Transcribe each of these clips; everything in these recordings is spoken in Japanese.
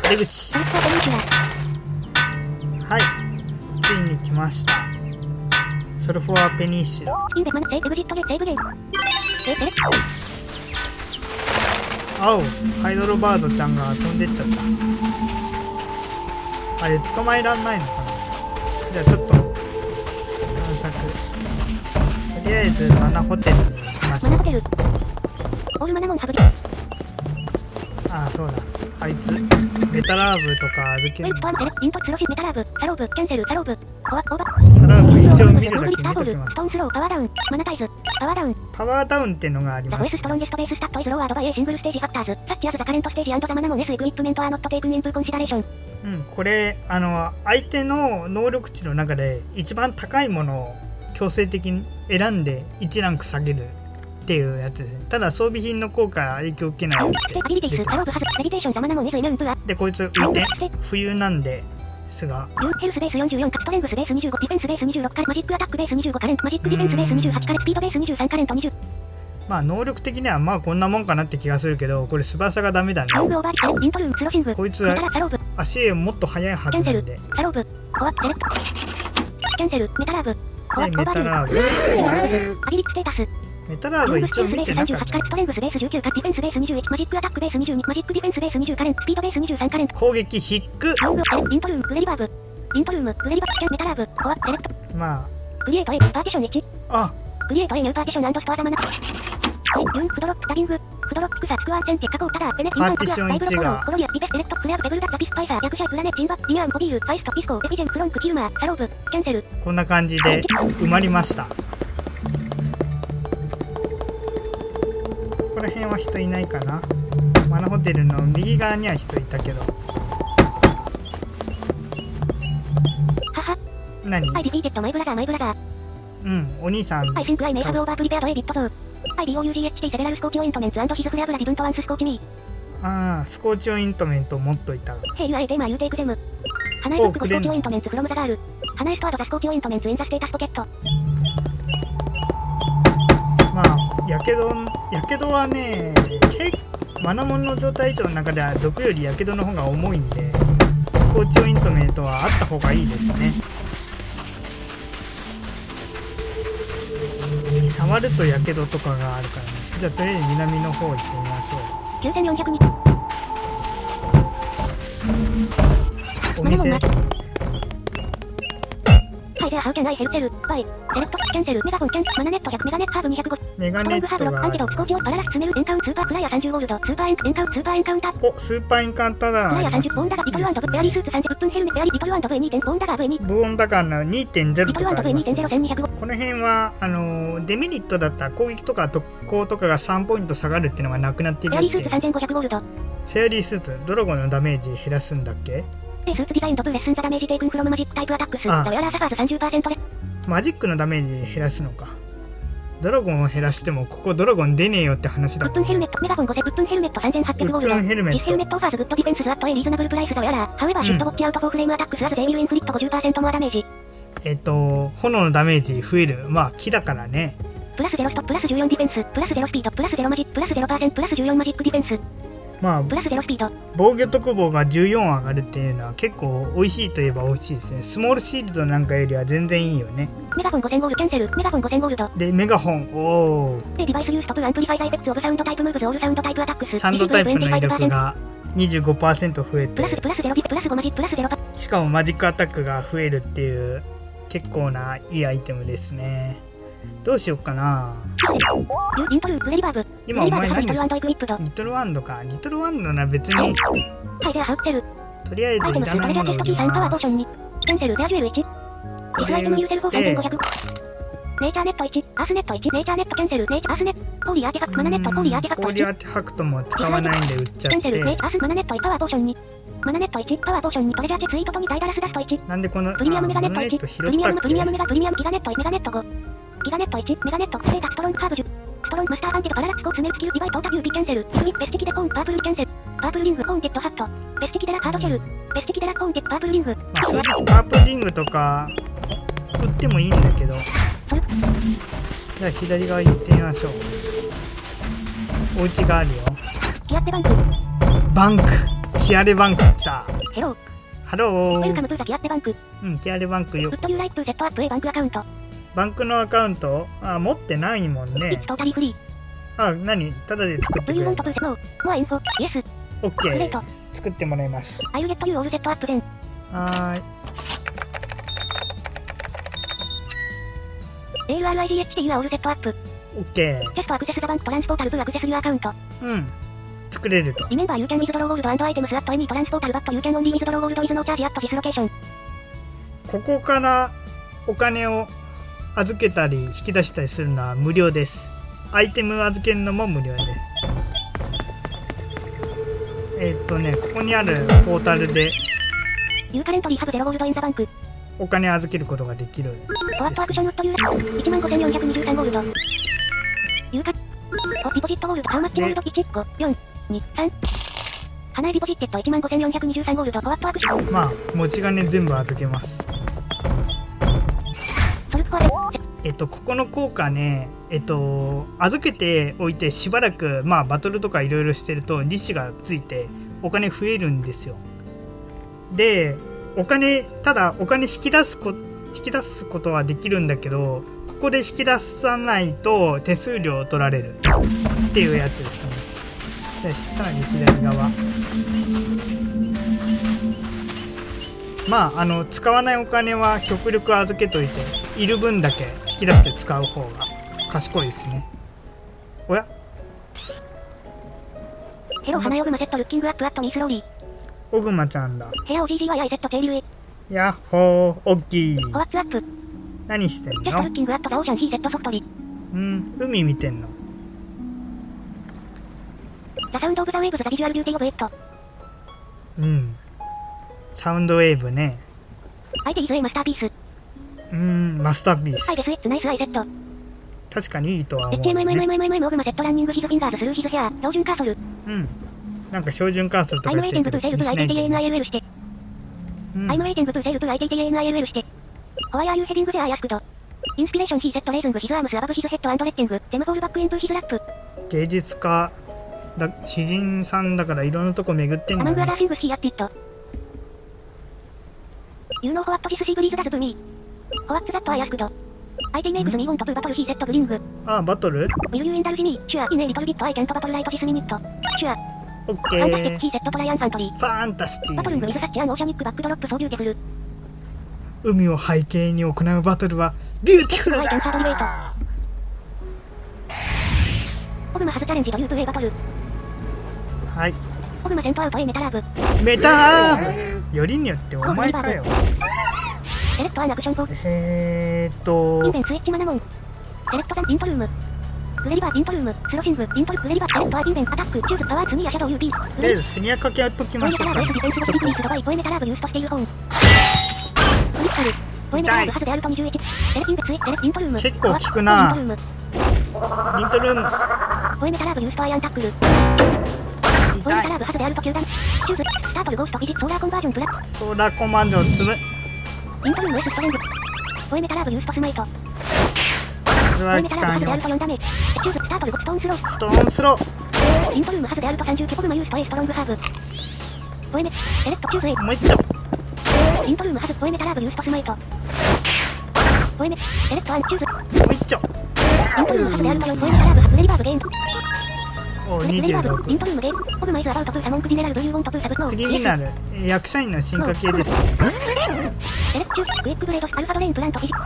出口。はい、ついに来ました。ソルフォアペニンシュラ。青、ハイドロバードちゃんが飛んでっちゃった。あれ捕まえらんないのかな。じゃあちょっと探索。とりあえずマナホテルに行きましょう。ああ、そうだ、あいつメタラーブとか預ける。サラーブ一応見るだけ見ときます。パワーダウンってのがあります。うん、これ相手の能力値の中で一番高いものを強制的に選んで1ランク下げるっていうやつですね。ただ装備品の効果影響を受けないって出てます。でこいつ浮いて冬なんですが、 ヘルスベース44、ストレングスベース25、ディフェンスベース26、マジックアタックベース25、カレント、マジックディフェンスベース28、カレント、スピードベース23、カレント20。 まあ能力的にはまあこんなもんかなって気がするけど、これ翼がダメだね。こいつは足へもっと速いはずなんで。 キャンセル、メタラーブ、 メタラーブ、 アビリックステータス。 メタラーブ一応見てなかった。 ストレングスベース19、ディフェンスベース21、マジックアタックベース22、マジックディフェンスベース20、カレント、スピードベース23、カレント。 攻撃ヒック。 イントルーム、グレリバーブ、イントルーム、グレリバーブ、メタラーブ、コア、セレクト。 まあクリエイト A、パーティション1。 あ、 クリエイト A、ニューパーティション&ストアザマナ。ユン、フドロック、タギング、フドロック、クサ、スクワン、チェンチェ、カコー、タラー、ペネ、インタンク、ライブロコロ、コロリア、ビペス、エレクト、クレアブ、ベブルダ、ザピス、パイザー、ヤクシャ、グラネ、チンバ、ディアン、ボビール、ファイスト、ピスコ、エピジェン、フロンク、キューマー、サローブ、キャンセル。 こんな感じで埋まりました。ここら辺は人いないかな。マナホテルの右側には人いたけど。 はは。 何？ アイビビーテッドマイブラザーマイブラザー。 うん、お兄さん。 アイシンクアイメイハブオーバープリペアドエビットゾー。IBOUGHT セレラルスコーチオイントメンツ&シズフレアブラジブントワンススコーチミー。ああ、スコーチオイントメント持っといた。 ヘイユアエテーマーユーテイクゼム。花エソックゴスコーチオイントメンツフロムザガール。花エストアドザスコーチオイントメンツインザステータスポケット。 まあ、やけどはね、マナモンの状態以上の中では毒よりやけどの方が重いんで、スコーチオイントメントはあった方がいいですね。触るとやけどとかがあるからね。じゃあとりあえず南の方行ってみましょう。 9402。お店。 はい、じゃあ、ハウキャンアイヘルセル、バイ、セレクト、キャンセル、メガフォン、キャン、マナネット100、メガネットハーブ205。 メガネットがアンティド、スコーチオン、パララス、スメル、エンカウン、スーパーフライヤー30ゴールド、スーパーエンカウンター。 お、スーパーエンカウンターだな。 フライヤー30、ボーンダガ、ビトル&ブ、ペアリースーツ30、ブップンヘルメ、ペアリー、ビトル&ブ、2.5、ボーンダガ、V2。 ボーンダガの 2.0 とかあります、ね。 2.0、 この辺は、デメリットだった攻撃とか特攻とかが3ポイント下がるっていうのがなくなっているって。 ペアリースーツ3500ゴールド。 フェアリースーツ、ドラゴンのダメージ減らすんだっけ？ スーツデザインドブレッスンザダメージテイクンフロムマジックタイプアタックス。ウェアラーサファーズ 30% で。 マジックのダメージ減らすのか。ドラゴンを減らしてもここドラゴン出ねえよって話だもんね。 ブップンヘルメットメガフォン5セブップンヘルメット3800ゴールド。 ブップンヘルメット。 ディスヘルメットオファーズグッドディフェンスズアットエリーズナブルプライスドウェアラー。ハウエバーシュットボッチアウトフォーフレームアタックスアズゼイルインフリット 50% モアダメージ。 炎のダメージ増える。まあ木だからね。 プラス0ストプラス14ディフェンスプラス0スピードプラス0マジックプラス 0% プラス14マジックディフェンス。 まあプラス0スピード。 防御特防が14上がるっていうのは結構美味しいといえば美味しいですね。スモールシールドなんかよりは全然いいよね。 メガフォン5000ゴールキャンセルメガフォン5000ゴールドでメガホンおでデバイスユーストプアンプリファイザイペッツオブサウンドタイプムーブズオールサウンドタイプアタックス。 サウンドタイプの威力が 25% 増えてプラス0ビプラス5マジプラス0パ。 しかもマジックアタックが増えるっていう結構ないいアイテムですね。どうしようかな。 イントルーグレリバーブ。 今お前何リトルワンドか。リトルワンドな別に。はい、 じゃあハウセル。 とりあえずいらないものを売ります。 キャンセルレアジュエル1。ディスアイテムユーセルフォー3500。ネイチャーネット1、アースネット1、ネイチャーネットキャンセル、ネイチャーアースネット、コーリーアーティファクト、マナネット、コーリーアーティファクト。 コーリーアーティファクトも使わないんで売っちゃって。 キャンセル、ネイチャーアース、マナネット1、パワーポーション2。マナネット1、パワーポーション2、トレジャーチェツイートと2、ダイダラスダスト1。 なんでこのプリミアムメガネット1、 プリミアムプリミアムメガ、プリミアムギガネット1、メガネット5。ギガネット1、メガネット、ステータストロングハーブ10。ストロングマスターアンティパララッツコースメルスキルディバイトータビュービキャンセル。ユニベスティキデコーン、パープルキャンセル。パープルリング、コーンテッドハット。ベスティキデラカードシェル。ベスティキデラコーンテッドパープルリング。 まあ正直パープルリングとか売ってもいいんだけど。じゃあ左側行ってみましょう。お家があるよ。 ギアってバンク。 バンク。 ティアレバンク来た。 ヘロー。 ハロウェルカー。 ムトゥザキアッテバンク。 ティアレバンクよ。 ウッドユーライトセットアップ A バンクアカウント。 バンクのアカウント持ってないもんね。 It's totally free. 何ただで作って Do く you れ want る。 to know more info? Yes. オッケー。 Great. 作ってもらいます。 I'll get you all set up then. はーい。 AURIGHT you are all set up. オッケ Just access the bank transportal to access your account. ー。作れると。 Remember you can withdraw gold and items at any transportal but you can only withdraw gold with no charge at this location. ここからお金を預けたり引き出したりするのは無料です。アイテム預けるのも無料です。ここにあるポータルで You currently have 0 gold in the bank. お金預けることができる。 For action not you 15,423 gold. You can deposit gold how much gold 1、5、4、2、3花ディポジット15,423ゴールド。フォワットアクション。 持ち金全部預けます。 ソルフォーレ。 ここの効果ね、預けておいてしばらく、バトルとかいろいろしてると利子がついてお金増えるんですよ。で、ただお金引き出すことはできるんだけど、ここで引き出さないと手数料を取られるっていうやつですね。でさらに左側。使わないお金は極力預けといて、いる分だけ引き出して使う方が賢いですね。おや？ ヘロー花ヨグマセットルッキングアップアットミースローリー。 オグマちゃんだ。 ヘア OGGYI セット停留へ。 ヤッホー、オッキー。 フォワッツアップ。 何してんの？ ジャストルッキングアットザオーシャンヒーセットソフトリ。 海見てんの。 ザサウンドオブザウェーブズザビジュアルビューティーオブエット。 サウンドウェーブね。 相手イズエマスターピース。 マスターピース。 アイデスエッツナイスアイセット。 確かにいいとは思う、ね。 HMMMMMM オグマセットランニングヒズフィンガーズスルーヒズヘア。標準カーソル。 なんか標準カーソルとか言ってるけど気にしないで。 IMATENGPSALE して。IMATENGPSALE して。Why are you heading there I asked. インスピレーションヒーセットレーズングヒズアームスアバブヒズヘッドアンドレッテング。テムフォールバックインプヒズラップ。 芸術家だ、詩人さんだからいろんなとこ巡ってんだね。 アマングアダーシングヒーアッティット。You know what this sea breeze does to me? What's that I asked? I think makes me want to battle he said to bring. バトル Will you indulge me? Sure, in a little bit I can't battle right this minute. Sure. OK。 He said to try infantry. ファンタスティ Battling ー。 with such an oceanic backdrop so beautiful. 海を背景に行うバトルはビューティフルだ。 オグマハズチャレンジというプレイバトル。 はい。 オグマセントアウトへメタラーブ。 メタラーブ。よりによってお前かよ。 セレクトアンアクションボス。インベンスエッチマナモン。セレクトザンイントルーム。グレリバーイントルーム。スロシングイントルグレリバーセレクトアインベンアタックチューズパワーツニアシャドウ UP。 とりあえずスニアかけやっときましょうか。 ポエメタラーブ S ディフェンスドビクイスドバイポエメタラーブユースとしている本。クリスタル。ポエメタラーブハズであると21。セレキンベツエセレイントルーム。 結構効くな。イントルーム。 ポエメタラーブユースとアイアンタックル。ポエメタラーブハズであると9段。チューズスタートルゴーストビジットソーラーコンバージョンプラス。 ソーラーコマンドを積む。 イントルーム S ストレング。ポエメタラーブユースとスマイト。 それは期間よ。 チューズスタートルゴストーンスロー。 ストーンスロー。 イントルームハズであると30キポグマユースと A ストロングハーブ。ポエメセレクトチューズ A。 もう一丁。 イントルームハズポエメタラーブユースとスマイト。ポエメセレクトアンチューズ。 もう一丁。 イントルームハズであると4ポエメタラーブハズレリバーブゲーム。 お26。 イントルームゲーム。オグマイズアバウトプーサモンクジェネラルブユーウォントプーサブスノー。 クリミナル。役社員の進化系です。 セレクチュークイックブレードアルファドレインプラントフィジ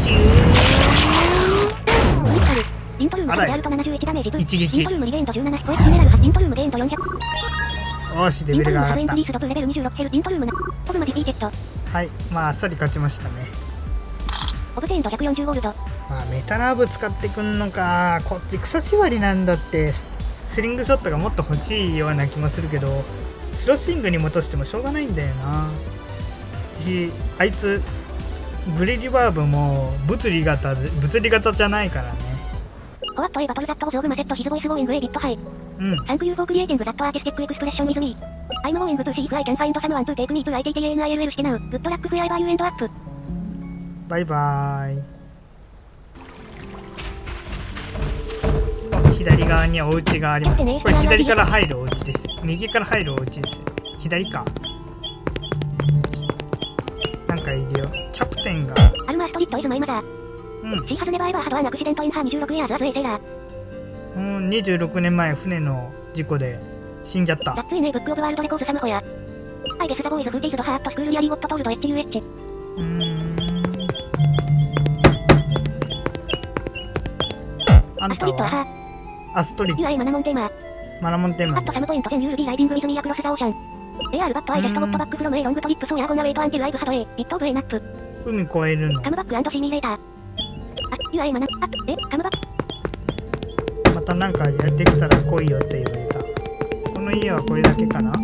イントルームハズであると71ダメージブ。 一撃。 イントルームリゲインド17ポエジェネラルハイントルームゲインド400。 よし、レベルが上がった。 イントルームハズエンプリースドプレベル26ヘルイントルームなオグマディピーテッド。 はい、あっさり勝ちましたね。 オブチェインド140ゴールド。 メタラーブ使ってくんのか。こっち草縛りなんだって。スリングショットがもっと欲しいような気もするけど、スロッシングに戻してもしょうがないんだよな。あいつグレリバーブも物理型じゃないからね。 フォワット A バトルザットオズオグマセットヒズボイスゴーイング A ビットハイ。サンクユーフォークリエイティングザットアーティスティックエクスプレッションウィズミー。I'm going to see if I can find someone to take me to ITTANILL して now. Good luck wherever you end up. バイバーイ。左側にはお家があります。これ左から入るお家です。右から入るお家です。 左か。なんかいるよ。キャプテンが。 アルマーストリットイズマイマザー。シーハズネバーエバーハドアンアクシデントインハー26イヤーズアズエセーラー。 26年前、船の事故で死んじゃった。 ラッツイネーブックオブワールドレコーズサムホヤ。アイゲスザボーイズフーティーズドハーットスクールリアリーゴットトールド HUH。 あんたはアストリット。 UI マナモンテーマ。 マナモンテーマ。 アットサムポイント1000 UB ライディングウィズミーアクロスザオーシャン。AR バットアイジェストゴットバックフロム A ロングトリップソーヤーゴナウェイトアンティルアイブハド A。イットオブ A ナップ。 海越えるの。 カムバック&シミュレーター。UI マナ、カムバック。 またなんかやってきたら来いよって言われた。この家はこれだけかな。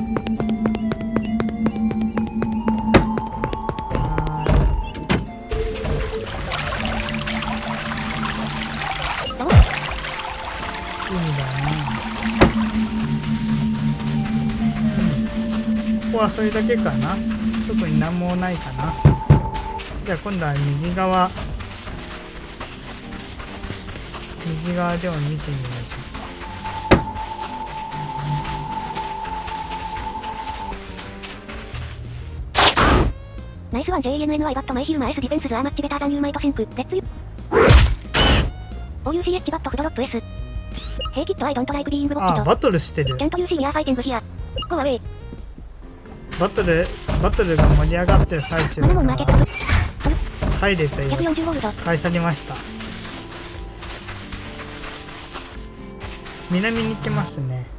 海だね。ここはそれだけかな。特に何もないかな。じゃあ今度は右側でも見てみましょう。ナイスワン JENNY バットマイヒルマ S ディフェンスズアーマッチベターザンユーマイトシンクレッツユ OUCH バットフドロップ S ヘイキットアイドントライクビーイングボッキト。 バトルしてる。 キャント UC ミアーファイティングヒアゴーアウェイ。 バトルが盛り上がってる最中だから入れと返されました。南に行ってますね。